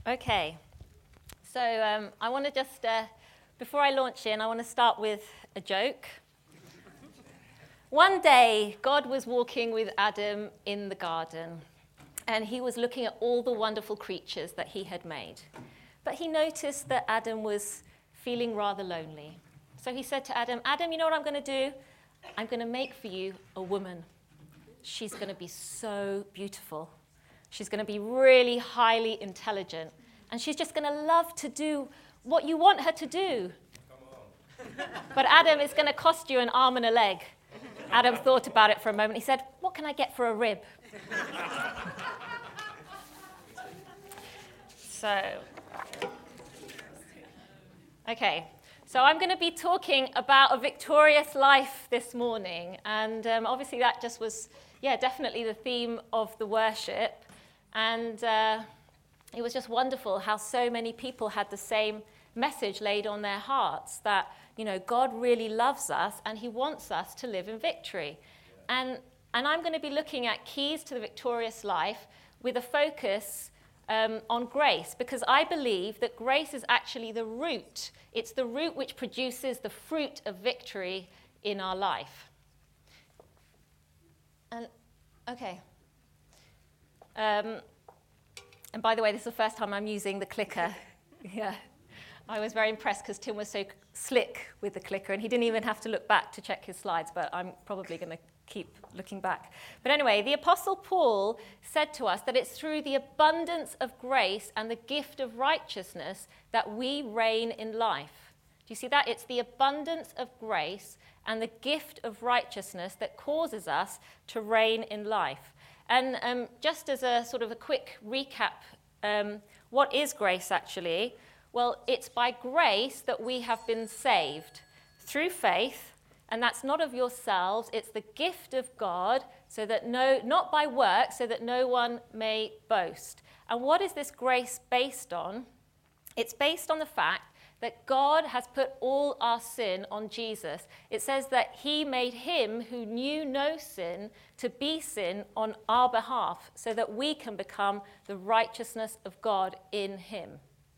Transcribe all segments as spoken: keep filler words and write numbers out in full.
Okay, so um, I want to just, uh, before I launch in, I want to start with a joke. One day, God was walking with Adam in the garden, and he was looking at all the wonderful creatures that he had made. But he noticed that Adam was feeling rather lonely. So he said to Adam, Adam, you know what I'm going to do? I'm going to make for you a woman. She's going to be so beautiful. She's going to be really highly intelligent. And she's just going to love to do what you want her to do. Come on. But Adam, it's going to cost you an arm and a leg. Adam thought about it for a moment. He said, what can I get for a rib? So, okay. So I'm going to be talking about a victorious life this morning. And um, obviously that just was, yeah, definitely the theme of the worship. And uh, it was just wonderful how so many people had the same message laid on their hearts, that, you know, God really loves us and he wants us to live in victory. And, and I'm going to be looking at keys to the victorious life with a focus um, on grace, because I believe that grace is actually the root. It's the root which produces the fruit of victory in our life. And, okay. Um, and by the way, this is the first time I'm using the clicker. Yeah, I was very impressed because Tim was so slick with the clicker, and he didn't even have to look back to check his slides, but I'm probably going to keep looking back. But anyway, the Apostle Paul said to us that it's through the abundance of grace and the gift of righteousness that we reign in life. Do you see that? It's the abundance of grace and the gift of righteousness that causes us to reign in life. And um, just as a sort of a quick recap, um, what is grace actually? Well, it's by grace that we have been saved through faith, and that's not of yourselves. It's the gift of God, so that no, not by work, so that no one may boast. And what is this grace based on? It's based on the fact that God has put all our sin on Jesus. It says that he made him who knew no sin to be sin on our behalf, so that we can become the righteousness of God in him.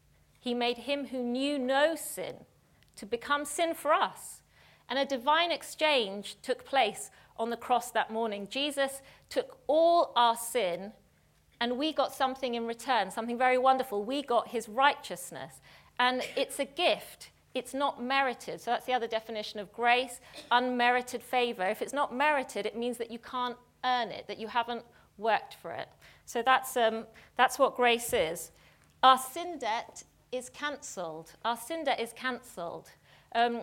He made him who knew no sin to become sin for us. And a divine exchange took place on the cross that morning. Jesus took all our sin, and we got something in return, something very wonderful. We got his righteousness. And it's a gift. It's not merited. So that's the other definition of grace, unmerited favor. If it's not merited, it means that you can't earn it, that you haven't worked for it. So that's um, that's what grace is. Our sin debt is cancelled. Our sin debt is cancelled. Um,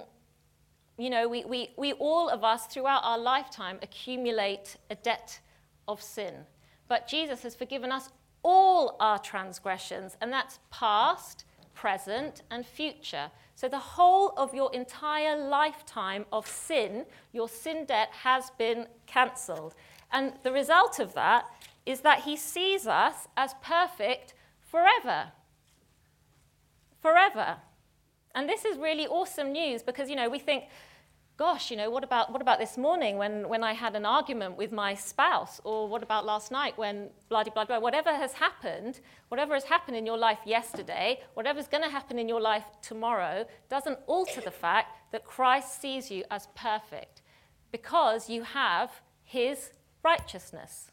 you know, we, we, we all of us throughout our lifetime accumulate a debt of sin. But Jesus has forgiven us all our transgressions, and that's past, present, and future. So the whole of your entire lifetime of sin, your sin debt has been cancelled. And the result of that is that he sees us as perfect forever. Forever. And this is really awesome news, because, you know, we think, gosh, you know, what about what about this morning when, when I had an argument with my spouse? Or what about last night when blah, blah, blah, whatever has happened, whatever has happened in your life yesterday, whatever's going to happen in your life tomorrow, doesn't alter the fact that Christ sees you as perfect, because you have his righteousness.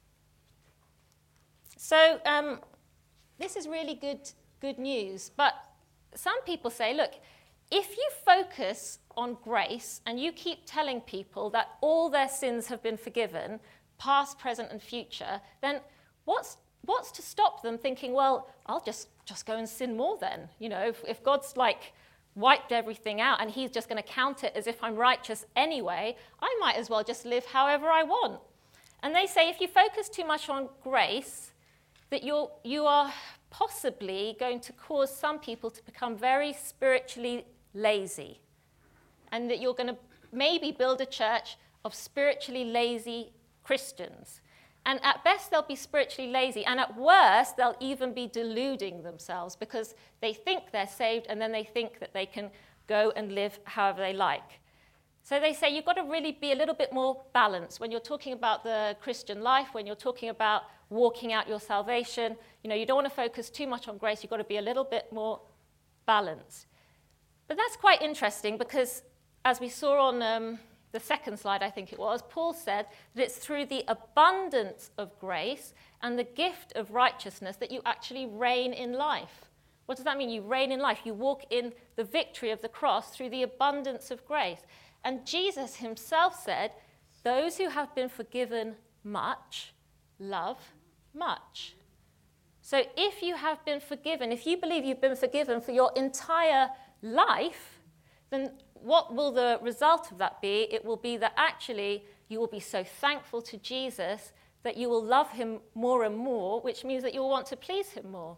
So um, this is really good, good news. But some people say, look, if you focus on grace and you keep telling people that all their sins have been forgiven, past, present, and future, then what's what's to stop them thinking, well, I'll just, just go and sin more then? You know, if, if God's like wiped everything out and he's just going to count it as if I'm righteous anyway, I might as well just live however I want. And they say if you focus too much on grace, that you're, you are possibly going to cause some people to become very spiritually lazy, and that you're going to maybe build a church of spiritually lazy Christians. And at best, they'll be spiritually lazy, and at worst, they'll even be deluding themselves, because they think they're saved, and then they think that they can go and live however they like. So they say you've got to really be a little bit more balanced when you're talking about the Christian life, when you're talking about walking out your salvation. You know, you don't want to focus too much on grace. You've got to be a little bit more balanced. But that's quite interesting because, as we saw on um, the second slide, I think it was, Paul said that it's through the abundance of grace and the gift of righteousness that you actually reign in life. What does that mean? You reign in life. You walk in the victory of the cross through the abundance of grace. And Jesus himself said, those who have been forgiven much love much. So if you have been forgiven, if you believe you've been forgiven for your entire life, then what will the result of that be? It will be that actually you will be so thankful to Jesus that you will love him more and more, which means that you'll want to please him more.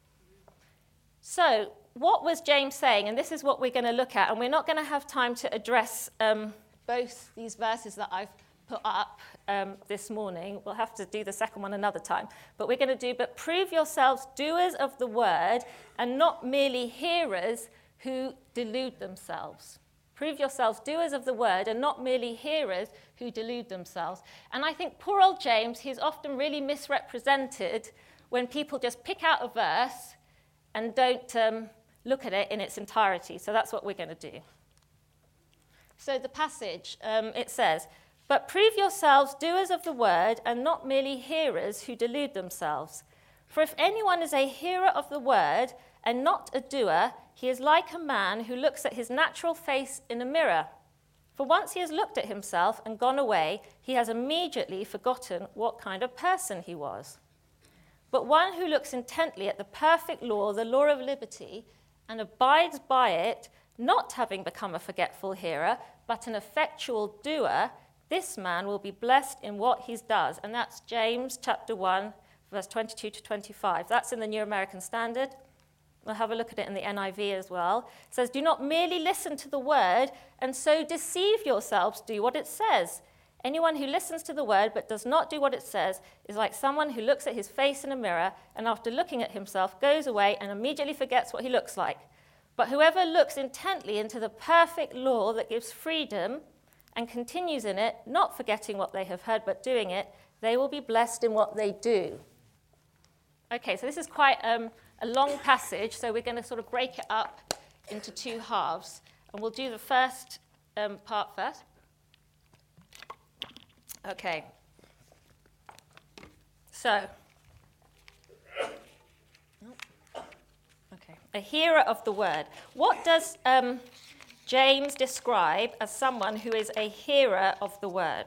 So what was James saying? And this is what we're going to look at. And we're not going to have time to address um, both these verses that I've put up um, this morning. We'll have to do the second one another time. But we're going to do, but prove yourselves doers of the word and not merely hearers who delude themselves. Prove yourselves doers of the word and not merely hearers who delude themselves. And I think poor old James, he's often really misrepresented when people just pick out a verse and don't um, look at it in its entirety. So that's what we're going to do. So the passage, um, it says, but prove yourselves doers of the word and not merely hearers who delude themselves. For if anyone is a hearer of the word and not a doer, he is like a man who looks at his natural face in a mirror. For once he has looked at himself and gone away, he has immediately forgotten what kind of person he was. But one who looks intently at the perfect law, the law of liberty, and abides by it, not having become a forgetful hearer, but an effectual doer, this man will be blessed in what he does. And that's James chapter one, verse twenty-two to twenty-five. That's in the New American Standard. We'll have a look at it in the N I V as well. It says, do not merely listen to the word and so deceive yourselves, do what it says. Anyone who listens to the word but does not do what it says is like someone who looks at his face in a mirror and after looking at himself goes away and immediately forgets what he looks like. But whoever looks intently into the perfect law that gives freedom and continues in it, not forgetting what they have heard but doing it, they will be blessed in what they do. Okay, so this is quite um, a long passage, so we're going to sort of break it up into two halves. And we'll do the first um, part first. Okay. So, okay, a hearer of the word. What does um, James describe as someone who is a hearer of the word?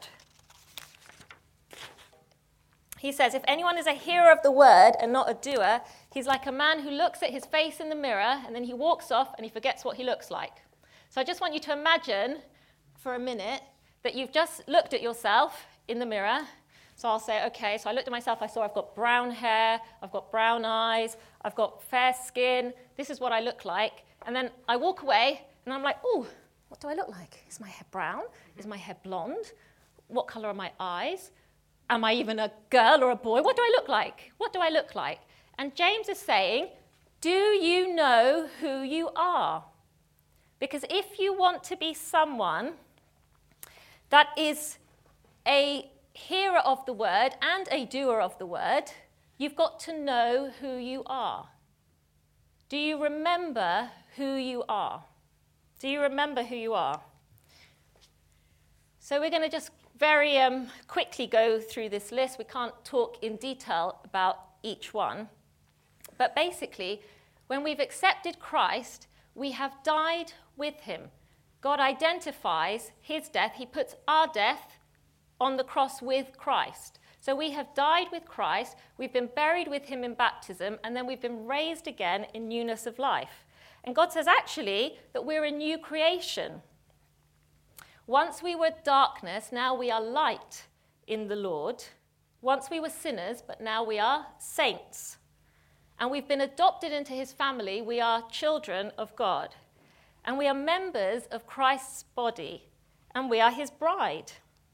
He says, if anyone is a hearer of the word and not a doer, he's like a man who looks at his face in the mirror and then he walks off and he forgets what he looks like. So I just want you to imagine for a minute that you've just looked at yourself in the mirror. So I'll say, okay, so I looked at myself, I saw I've got brown hair, I've got brown eyes, I've got fair skin, this is what I look like. And then I walk away and I'm like, oh, what do I look like? Is my hair brown? Is my hair blonde? What color are my eyes? Am I even a girl or a boy? What do I look like? What do I look like? And James is saying, do you know who you are? Because if you want to be someone that is a hearer of the word and a doer of the word, you've got to know who you are. Do you remember who you are? Do you remember who you are? So we're going to just very um, quickly go through this list. We can't talk in detail about each one. But basically, when we've accepted Christ, we have died with him. God identifies his death. He puts our death on the cross with Christ. So we have died with Christ, we've been buried with him in baptism, and then we've been raised again in newness of life. And God says actually that we're a new creation. Once we were darkness, now we are light in the Lord. Once we were sinners, but now we are saints. And we've been adopted into his family. We are children of God. And we are members of Christ's body. And we are his bride.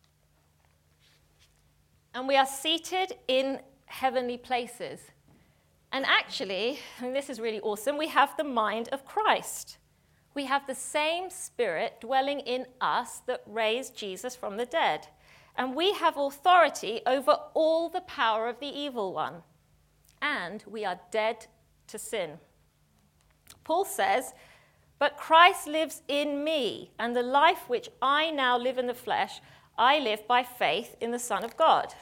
And we are seated in heavenly places. And actually, and this is really awesome, we have the mind of Christ. we have the same Spirit dwelling in us that raised Jesus from the dead. And we have authority over all the power of the evil one. And we are dead to sin. Paul says, but Christ lives in me, and the life which I now live in the flesh, I live by faith in the Son of God.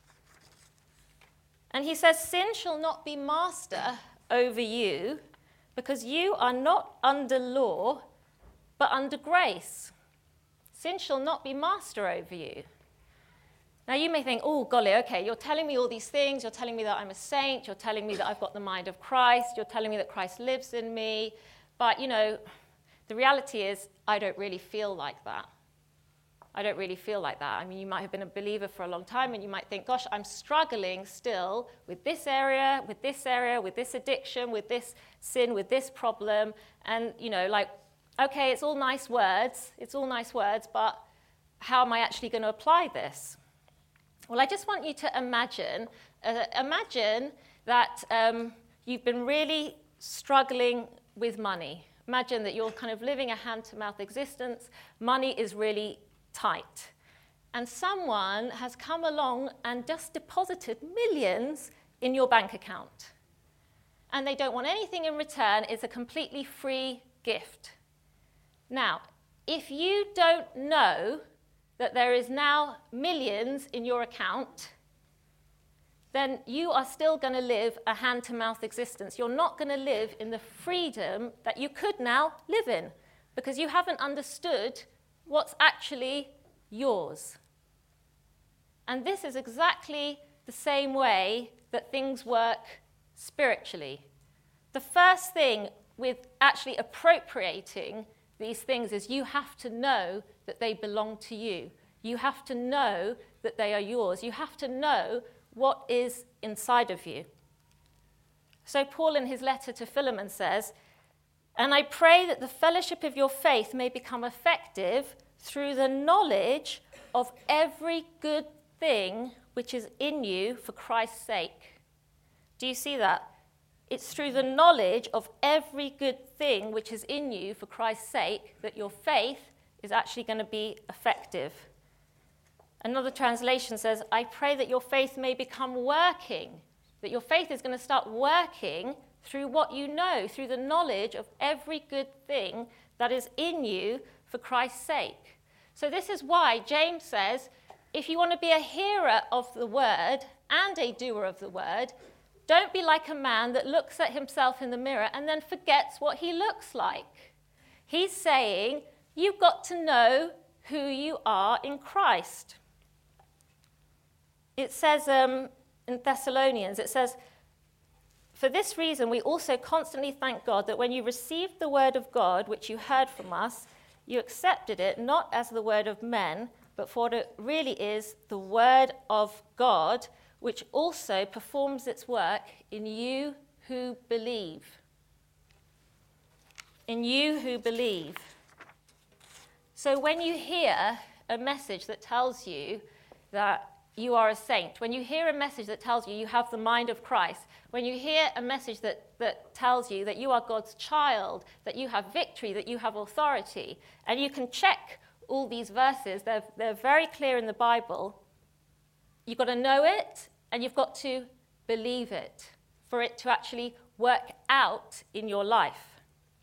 And he says, sin shall not be master over you, because you are not under law, but under grace. Sin shall not be master over you. Now you may think, oh, golly, okay, you're telling me all these things. You're telling me that I'm a saint. You're telling me that I've got the mind of Christ. You're telling me that Christ lives in me. But, you know, the reality is I don't really feel like that. I don't really feel like that. I mean, you might have been a believer for a long time, and you might think, gosh, I'm struggling still with this area, with this area, with this addiction, with this sin, with this problem. And, you know, like, okay, it's all nice words. It's all nice words, but how am I actually going to apply this? Well, I just want you to imagine, uh, imagine that um, you've been really struggling with money. Imagine that you're kind of living a hand-to-mouth existence. Money is really tight. And someone has come along and just deposited millions in your bank account. And they don't want anything in return. It's a completely free gift. Now, if you don't know that there is now millions in your account, then you are still going to live a hand-to-mouth existence. You're not going to live in the freedom that you could now live in, because you haven't understood what's actually yours. And this is exactly the same way that things work spiritually. The first thing with actually appropriating these things is you have to know that they belong to you. You have to know that they are yours. You have to know what is inside of you. So Paul in his letter to Philemon says, and I pray that the fellowship of your faith may become effective through the knowledge of every good thing which is in you for Christ's sake. Do you see that? It's through the knowledge of every good thing which is in you for Christ's sake that your faith is actually going to be effective. Another translation says, I pray that your faith may become working, that your faith is going to start working through what you know, through the knowledge of every good thing that is in you for Christ's sake. So this is why James says, if you want to be a hearer of the word and a doer of the word, don't be like a man that looks at himself in the mirror and then forgets what he looks like. He's saying, you've got to know who you are in Christ. It says um, in Thessalonians, it says, for this reason we also constantly thank God that when you received the word of God, which you heard from us, you accepted it not as the word of men, but for what it really is, the word of God, which also performs its work in you who believe. In you who believe. So when you hear a message that tells you that you are a saint, when you hear a message that tells you you have the mind of Christ, when you hear a message that, that tells you that you are God's child, that you have victory, that you have authority, and you can check all these verses, they're, they're very clear in the Bible, you've got to know it and you've got to believe it for it to actually work out in your life.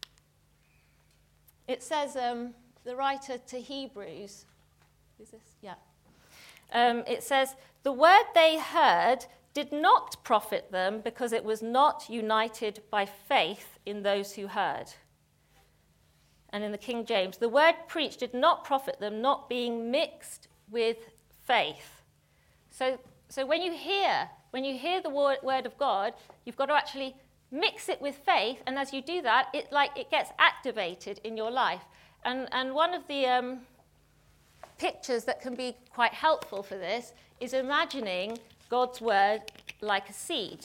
It says, um, the writer to Hebrews, is this? Yeah. Um, it says, the word they heard did not profit them because it was not united by faith in those who heard. And in the King James, the word preached did not profit them, not being mixed with faith. So, so when you hear, when you hear the word, word of God, you've got to actually mix it with faith, and as you do that, it like it gets activated in your life. And and one of the um, pictures that can be quite helpful for this is imagining God's word like a seed.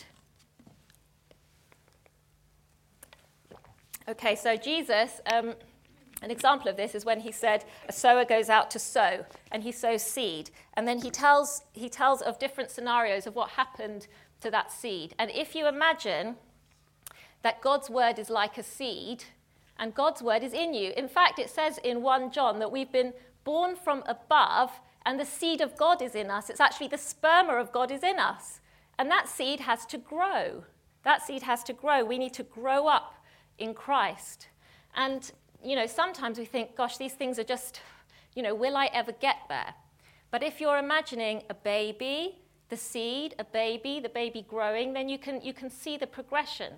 Okay, so Jesus. Um, An example of this is when he said, a sower goes out to sow, and he sows seed. And then he tells, he tells of different scenarios of what happened to that seed. And if you imagine that God's word is like a seed, and God's word is in you. In fact, it says in First John that we've been born from above, and the seed of God is in us. It's actually the sperma of God is in us. And that seed has to grow. That seed has to grow. We need to grow up in Christ. And, you know, sometimes we think, gosh, these things are just, you know, will I ever get there? But if you're imagining a baby, the seed, a baby, the baby growing, then you can, you can see the progression.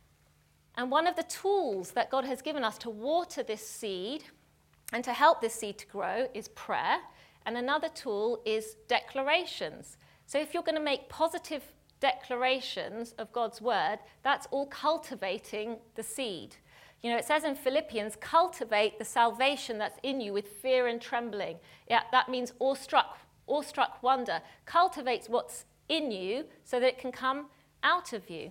And one of the tools that God has given us to water this seed and to help this seed to grow is prayer. And another tool is declarations. So if you're going to make positive declarations of God's word, that's all cultivating the seed. You know, it says in Philippians, cultivate the salvation that's in you with fear and trembling. Yeah, that means awestruck, awestruck wonder. Cultivates what's in you so that it can come out of you.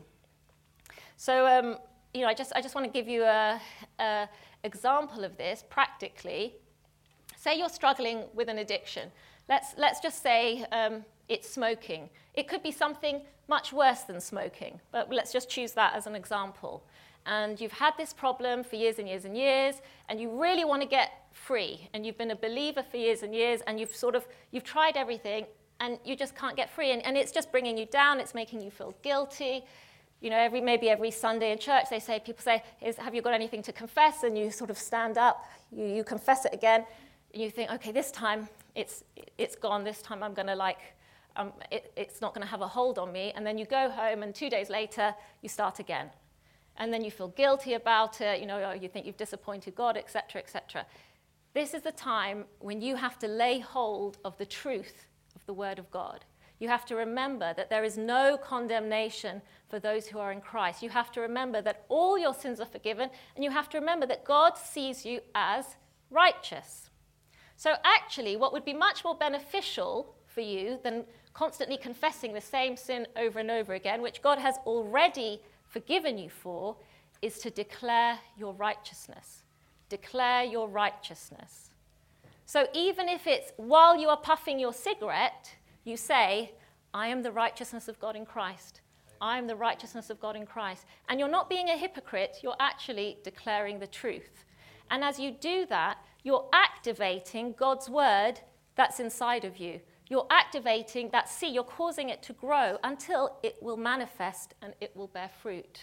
So, um, you know, I just I just want to give you a, a example of this practically. Say you're struggling with an addiction. Let's let's just say um, it's smoking. It could be something much worse than smoking, but let's just choose that as an example. And you've had this problem for years and years and years, and you really want to get free, and you've been a believer for years and years, and you've sort of, you've tried everything, and you just can't get free, and, and it's just bringing you down, it's making you feel guilty. You know, every maybe every Sunday in church, they say, people say, Is, have you got anything to confess? And you sort of stand up, you, you confess it again, and you think, okay, this time it's it's gone, this time I'm going to like, um, it, it's not going to have a hold on me, and then you go home, and two days later, you start again. And then you feel guilty about it, you know, or you think you've disappointed God, et cetera, et cetera. This is the time when you have to lay hold of the truth of the Word of God. You have to remember that there is no condemnation for those who are in Christ. You have to remember that all your sins are forgiven, and you have to remember that God sees you as righteous. So actually, what would be much more beneficial for you than constantly confessing the same sin over and over again, which God has already forgiven you for, is to declare your righteousness. Declare your righteousness. So even if it's while you are puffing your cigarette, you say, I am the righteousness of God in Christ. I am the righteousness of God in Christ. And you're not being a hypocrite, you're actually declaring the truth. And as you do that, you're activating God's word that's inside of you. You're activating that seed, you're causing it to grow until it will manifest and it will bear fruit.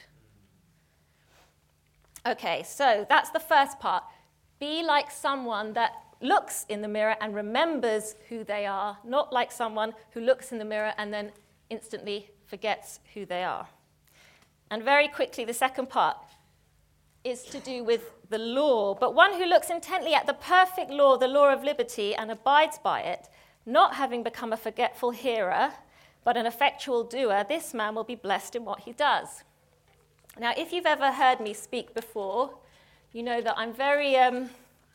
Okay, so that's the first part. Be like someone that looks in the mirror and remembers who they are, not like someone who looks in the mirror and then instantly forgets who they are. And very quickly, the second part is to do with the law. But one who looks intently at the perfect law, the law of liberty, and abides by it, not having become a forgetful hearer, but an effectual doer, this man will be blessed in what he does. Now, if you've ever heard me speak before, you know that I'm very um,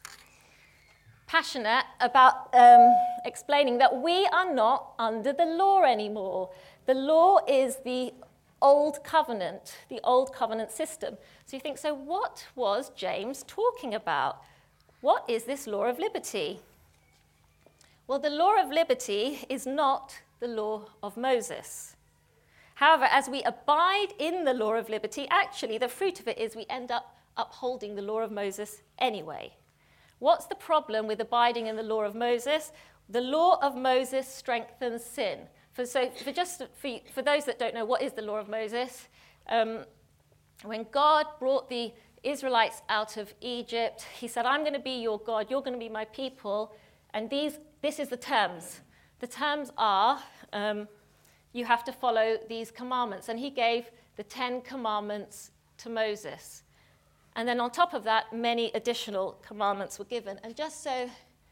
passionate about um, explaining that we are not under the law anymore. The law is the old covenant, the old covenant system. So you think, so what was James talking about? What is this law of liberty? Well, the law of liberty is not the law of Moses. However, as we abide in the law of liberty, actually the fruit of it is we end up upholding the law of Moses anyway. What's the problem with abiding in the law of Moses? The law of Moses strengthens sin. For, so for just for, for those that don't know, what is the law of Moses? Um, when God brought the Israelites out of Egypt, he said, I'm going to be your God, you're going to be my people, and these this is the terms. The terms are, um, you have to follow these commandments. And he gave the Ten Commandments to Moses. And then on top of that, many additional commandments were given. And just so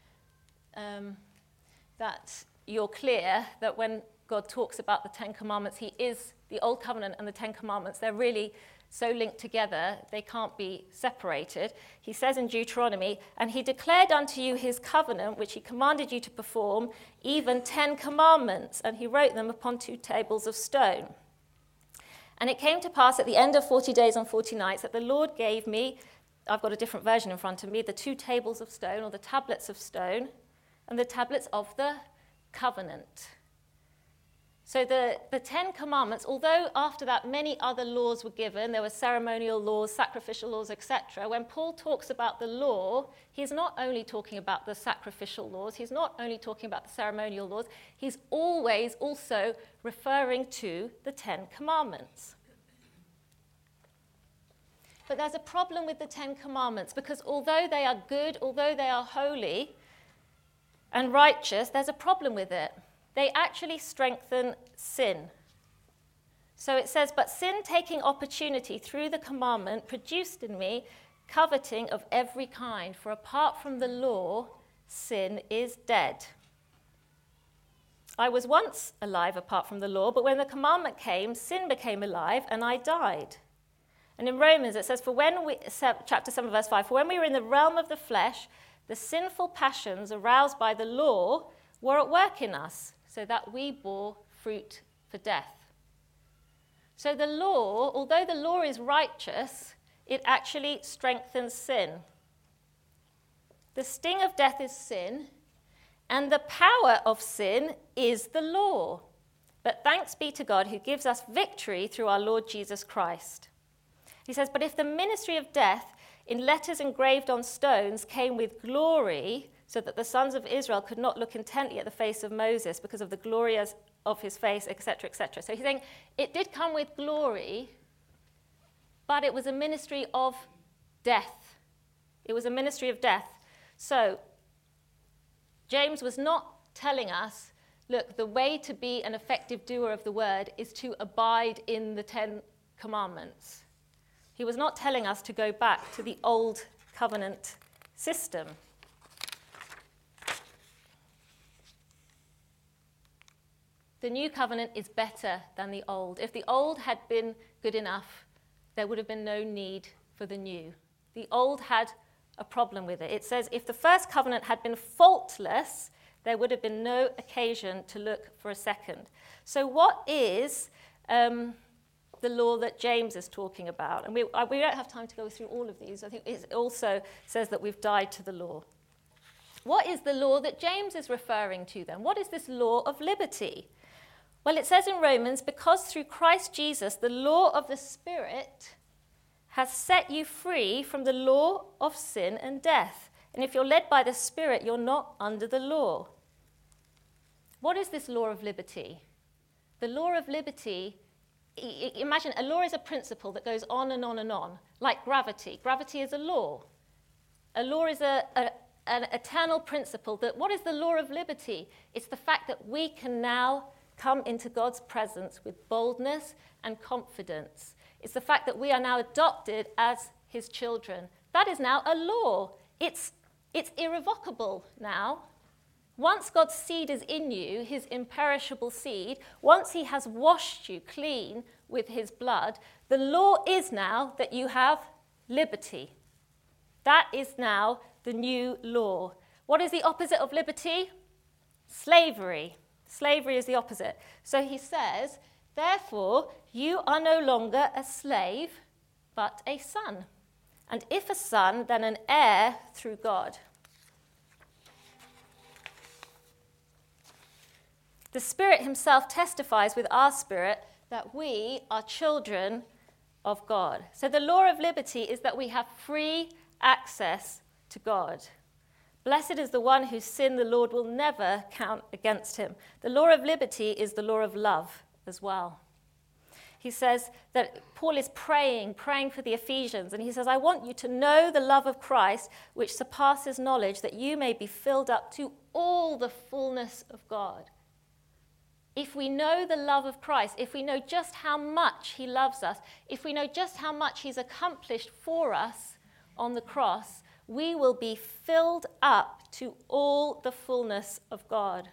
um, that you're clear that when God talks about the Ten Commandments, he is the Old Covenant and the Ten Commandments. They're really so linked together, they can't be separated. He says in Deuteronomy, and he declared unto you his covenant, which he commanded you to perform, even ten commandments, and he wrote them upon two tables of stone. And it came to pass at the end of forty days and forty nights that the Lord gave me, I've got a different version in front of me, the two tables of stone, or the tablets of stone, and the tablets of the covenant. So the, the Ten Commandments, although after that many other laws were given, there were ceremonial laws, sacrificial laws, et cetera, when Paul talks about the law, he's not only talking about the sacrificial laws, he's not only talking about the ceremonial laws, he's always also referring to the Ten Commandments. But there's a problem with the Ten Commandments, because although they are good, although they are holy and righteous, there's a problem with it. They actually strengthen sin. So it says, but sin taking opportunity through the commandment produced in me coveting of every kind, for apart from the law, sin is dead. I was once alive apart from the law, but when the commandment came, sin became alive and I died. And in Romans it says, for when we, chapter seven, verse five, for when we were in the realm of the flesh, the sinful passions aroused by the law were at work in us, so that we bore fruit for death. So the law, although the law is righteous, it actually strengthens sin. The sting of death is sin, and the power of sin is the law. But thanks be to God who gives us victory through our Lord Jesus Christ. He says, but if the ministry of death in letters engraved on stones came with glory, so that the sons of Israel could not look intently at the face of Moses because of the glory of his face, et cetera, et cetera. So he's saying it did come with glory, but it was a ministry of death. It was a ministry of death. So James was not telling us, look, the way to be an effective doer of the word is to abide in the Ten Commandments. He was not telling us to go back to the old covenant system. The new covenant is better than the old. If the old had been good enough, there would have been no need for the new. The old had a problem with it. It says, if the first covenant had been faultless, there would have been no occasion to look for a second. So what is um, the law that James is talking about? And we, we don't have time to go through all of these. I think it also says that we've died to the law. What is the law that James is referring to then? What is this law of liberty? Well, it says in Romans, because through Christ Jesus, the law of the Spirit has set you free from the law of sin and death. And if you're led by the Spirit, you're not under the law. What is this law of liberty? The law of liberty, imagine a law is a principle that goes on and on and on, like gravity. Gravity is a law. A law is a, a, an eternal principle. That what is the law of liberty? It's the fact that we can now come into God's presence with boldness and confidence. It's the fact that we are now adopted as his children. That is now a law. It's, it's irrevocable now. Once God's seed is in you, his imperishable seed, once he has washed you clean with his blood, the law is now that you have liberty. That is now the new law. What is the opposite of liberty? Slavery. Slavery is the opposite. So he says, therefore, you are no longer a slave, but a son. And if a son, then an heir through God. The Spirit himself testifies with our spirit that we are children of God. So the law of liberty is that we have free access to God. Blessed is the one whose sin the Lord will never count against him. The law of liberty is the law of love as well. He says that Paul is praying, praying for the Ephesians, and he says, I want you to know the love of Christ, which surpasses knowledge, that you may be filled up to all the fullness of God. If we know the love of Christ, if we know just how much he loves us, if we know just how much he's accomplished for us on the cross, we will be filled up to all the fullness of God.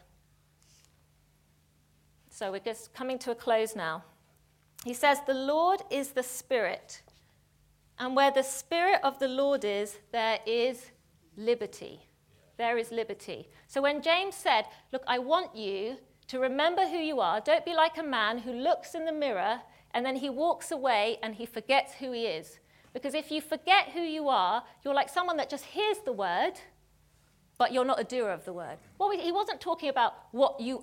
So we're just coming to a close now. He says, the Lord is the Spirit, and where the Spirit of the Lord is, there is liberty. There is liberty. So when James said, look, I want you to remember who you are. Don't be like a man who looks in the mirror and then he walks away and he forgets who he is. Because if you forget who you are, you're like someone that just hears the word, but you're not a doer of the word. Well, he wasn't talking about what you are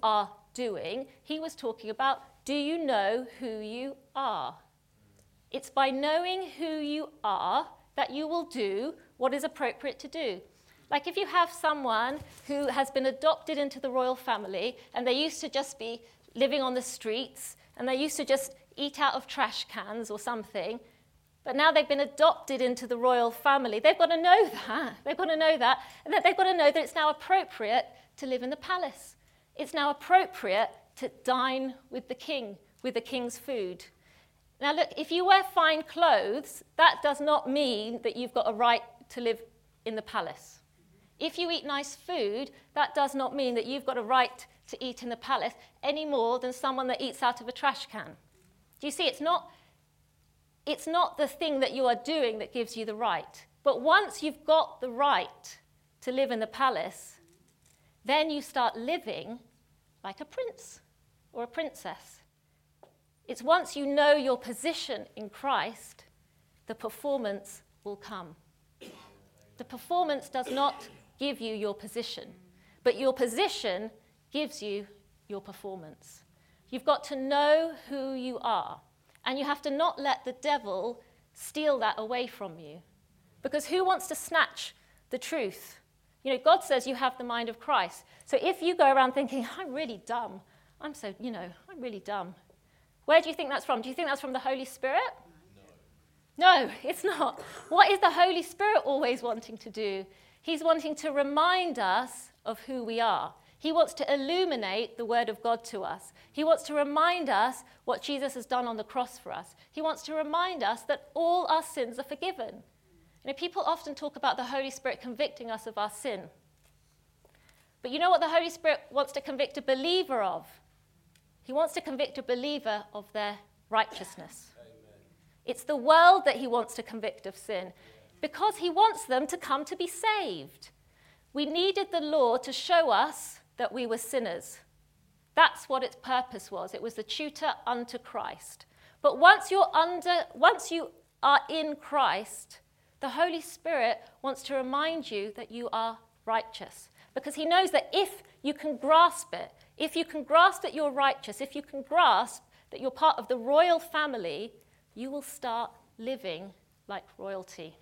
doing. He was talking about, do you know who you are? It's by knowing who you are that you will do what is appropriate to do. Like if you have someone who has been adopted into the royal family and they used to just be living on the streets and they used to just eat out of trash cans or something, but now they've been adopted into the royal family, they've got to know that. They've got to know that. And that they've got to know that it's now appropriate to live in the palace. It's now appropriate to dine with the king, with the king's food. Now look, if you wear fine clothes, that does not mean that you've got a right to live in the palace. If you eat nice food, that does not mean that you've got a right to eat in the palace any more than someone that eats out of a trash can. Do you see, it's not, it's not the thing that you are doing that gives you the right. But once you've got the right to live in the palace, then you start living like a prince or a princess. It's once you know your position in Christ, the performance will come. The performance does not give you your position, but your position gives you your performance. You've got to know who you are, and you have to not let the devil steal that away from you. Because who wants to snatch the truth? You know, God says you have the mind of Christ. So if you go around thinking, I'm really dumb, I'm so, you know, I'm really dumb. Where do you think that's from? Do you think that's from the Holy Spirit? No. No, it's not. What is the Holy Spirit always wanting to do? He's wanting to remind us of who we are. He wants to illuminate the word of God to us. He wants to remind us what Jesus has done on the cross for us. He wants to remind us that all our sins are forgiven. You know, people often talk about the Holy Spirit convicting us of our sin. But you know what the Holy Spirit wants to convict a believer of? He wants to convict a believer of their righteousness. Amen. It's the world that he wants to convict of sin, because he wants them to come to be saved. We needed the law to show us that we were sinners. That's what its purpose was. It was the tutor unto Christ. But once you're under, once you are in Christ, the Holy Spirit wants to remind you that you are righteous, because he knows that if you can grasp it, if you can grasp that you're righteous, if you can grasp that you're part of the royal family, you will start living like royalty.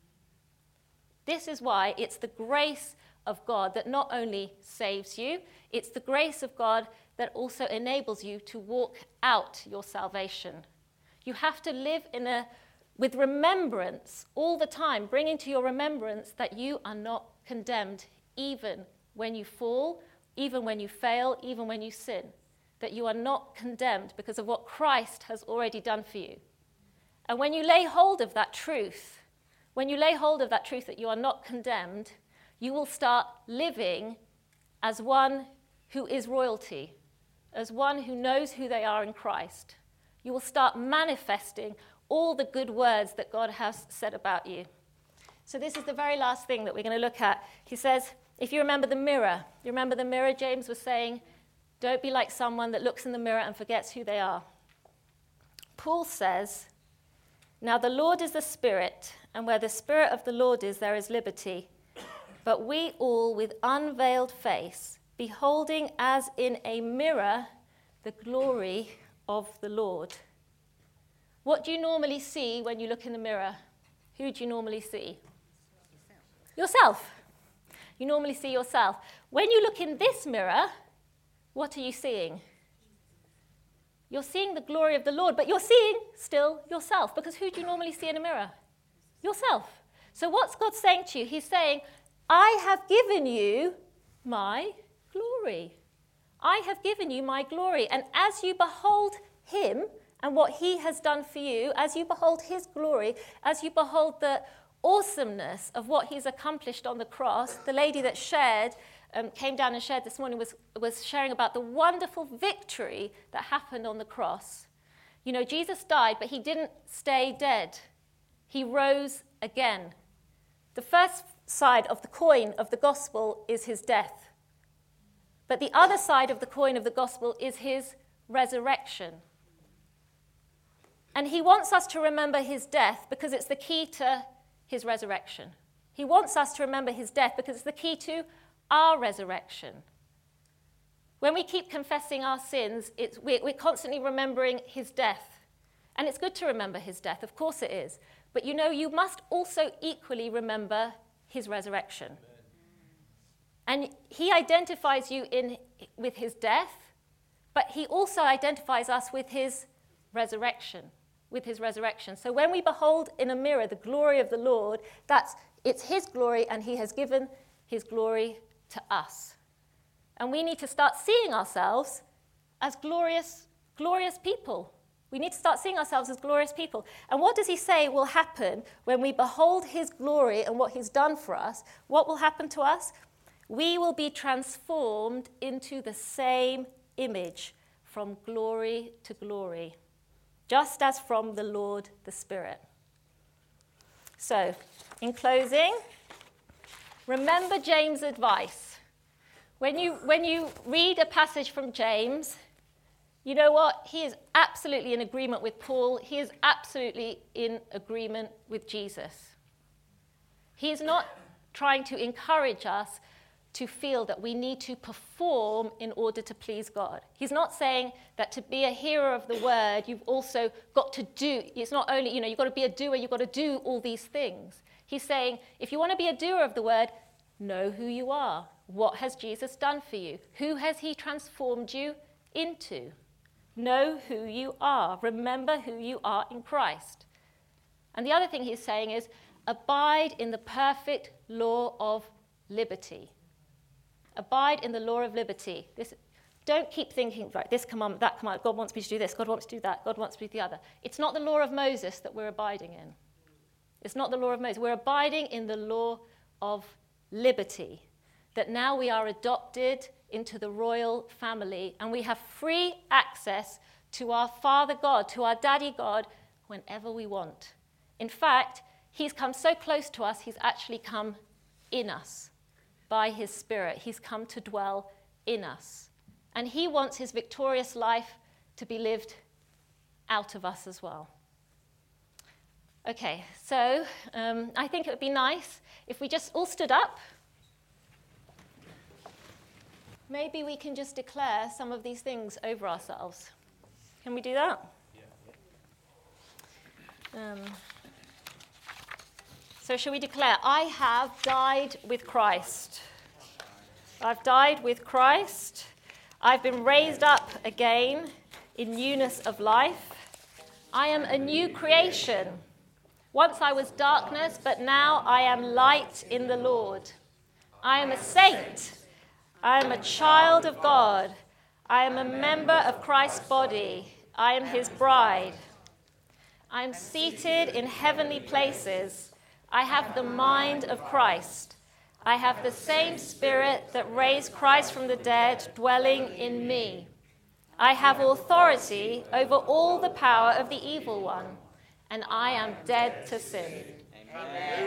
This is why it's the grace of God that not only saves you, it's the grace of God that also enables you to walk out your salvation. You have to live in a, with remembrance all the time, bringing to your remembrance that you are not condemned even when you fall, even when you fail, even when you sin, that you are not condemned because of what Christ has already done for you. And when you lay hold of that truth, when you lay hold of that truth that you are not condemned, you will start living as one who is royalty, as one who knows who they are in Christ. You will start manifesting all the good words that God has said about you. So this is the very last thing that we're going to look at. He says, if you remember the mirror, you remember the mirror, James was saying, don't be like someone that looks in the mirror and forgets who they are. Paul says, now the Lord is the Spirit, and where the Spirit of the Lord is, there is liberty. But we all, with unveiled face, beholding as in a mirror the glory of the Lord. What do you normally see when you look in the mirror? Who do you normally see? Yourself. Yourself. You normally see yourself. When you look in this mirror, what are you seeing? You're seeing the glory of the Lord, but you're seeing still yourself, because who do you normally see in a mirror? Yourself. So what's God saying to you? He's saying, I have given you my glory. I have given you my glory. And as you behold him and what he has done for you, as you behold his glory, as you behold the awesomeness of what he's accomplished on the cross, the lady that shared, um, came down and shared this morning, was, was sharing about the wonderful victory that happened on the cross. You know, Jesus died, but he didn't stay dead. He rose again. The first side of the coin of the gospel is his death. But the other side of the coin of the gospel is his resurrection. And he wants us to remember his death because it's the key to his resurrection. He wants us to remember his death because it's the key to our resurrection. When we keep confessing our sins, it's, we're, we're constantly remembering his death. And it's good to remember his death, of course it is. But you know, you must also equally remember his resurrection. And he identifies you in, with his death, but he also identifies us with his resurrection, with his resurrection. So when we behold in a mirror the glory of the Lord, that's, it's his glory, and he has given his glory to us. And we need to start seeing ourselves as glorious, glorious people. We need to start seeing ourselves as glorious people. And what does he say will happen when we behold his glory and what he's done for us? What will happen to us? We will be transformed into the same image from glory to glory, just as from the Lord the Spirit. So, in closing, remember James' advice. When you, when you read a passage from James, you know what? He is absolutely in agreement with Paul. He is absolutely in agreement with Jesus. He is not trying to encourage us to feel that we need to perform in order to please God. He's not saying that to be a hearer of the word, you've also got to do, it's not only, you know, you've got to be a doer, you've got to do all these things. He's saying, if you want to be a doer of the word, know who you are. What has Jesus done for you? Who has he transformed you into? Know who you are. Remember who you are in Christ. And the other thing he's saying is, abide in the perfect law of liberty. Abide in the law of liberty. This, don't keep thinking, right, this commandment, that commandment, God wants me to do this, God wants me to do that, God wants me to do the other. It's not the law of Moses that we're abiding in. It's not the law of Moses. We're abiding in the law of liberty, that now we are adopted into the royal family, and we have free access to our Father God, to our Daddy God, whenever we want. In fact, he's come so close to us, he's actually come in us. By his Spirit, he's come to dwell in us. And he wants his victorious life to be lived out of us as well. Okay, so um, I think it would be nice if we just all stood up. Maybe we can just declare some of these things over ourselves. Can we do that? Yeah. Um, So shall we declare, I have died with Christ. I've died with Christ. I've been raised up again in newness of life. I am a new creation. Once I was darkness, but now I am light in the Lord. I am a saint. I am a child of God. I am a member of Christ's body. I am his bride. I am seated in heavenly places. I have the mind of Christ. I have the same Spirit that raised Christ from the dead dwelling in me. I have authority over all the power of the evil one, and I am dead to sin. Amen.